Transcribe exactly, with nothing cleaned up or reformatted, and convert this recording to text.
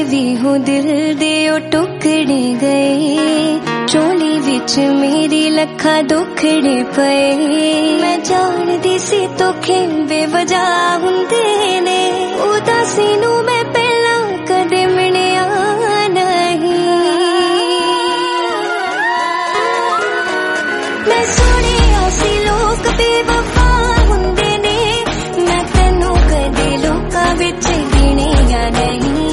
भी हो दिल दे ओ टुकड़े गए, चोली विच मेरी लखा दुखड़े पे। मैं जानदी सी धोखे बेवजह हुंदे ने, उदासी नू मैं पहला कदे मिलिया नहीं। मैं सुनिया सी लोग बेवफा